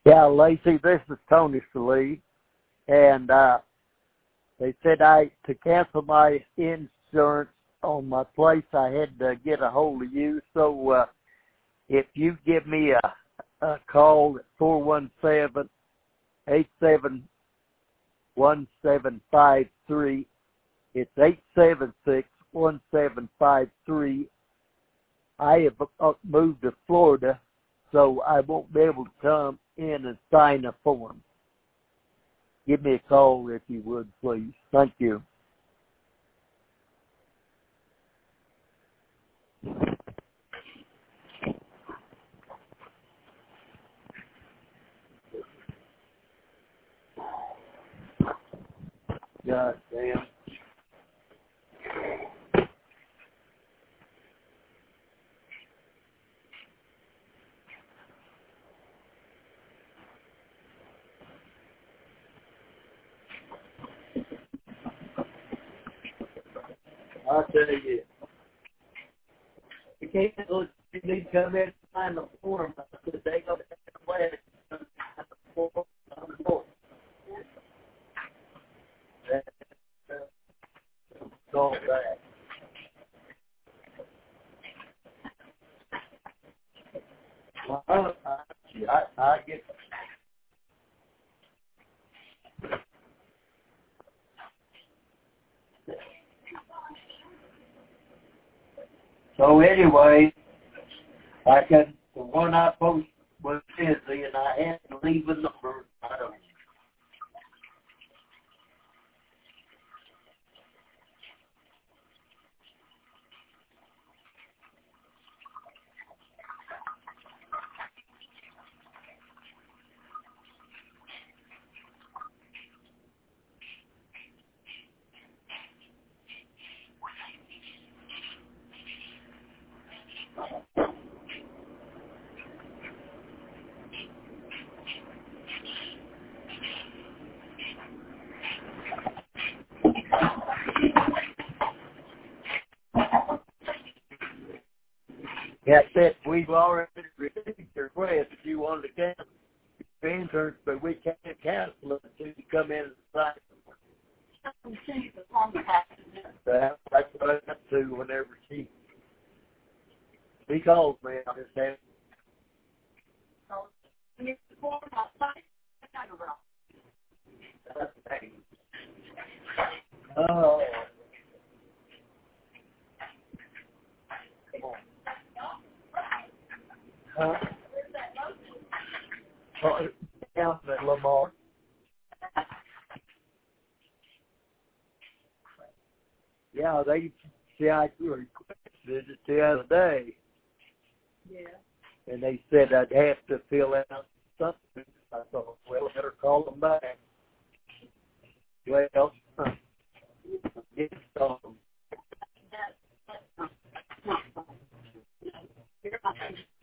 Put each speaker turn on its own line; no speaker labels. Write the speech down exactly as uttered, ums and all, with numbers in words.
Yeah, Lacey, this is Tony Salee, and uh, they said I to cancel my insurance on my place, I had to get a hold of you. So uh, if you give me a, a call at four one seven, eight seven one seven five three, it's eight seven six, one seven five three. I have moved to Florida, so I won't be able to come in and sign a form. Give me a call if you would, please. Thank you. God damn. I'll tell you. You can't look, you need to come in and sign the form. Because they go to the way to sign the form. Go back. Well, I, I get. So anyway, I can, the one I posted was busy, and I had to leave a number. I don't know. Yeah, said we've already received your request if you wanted to cancel your insurance, but we can't cancel it until you come in and sign it. That's what I have to whenever she she calls me. I just have. Oh. Huh? Oh, down at Lamar. Yeah, they see I requested it the other day. Yeah. And they said I'd have to fill out something. I thought, well, I better call them back. Well, it's um,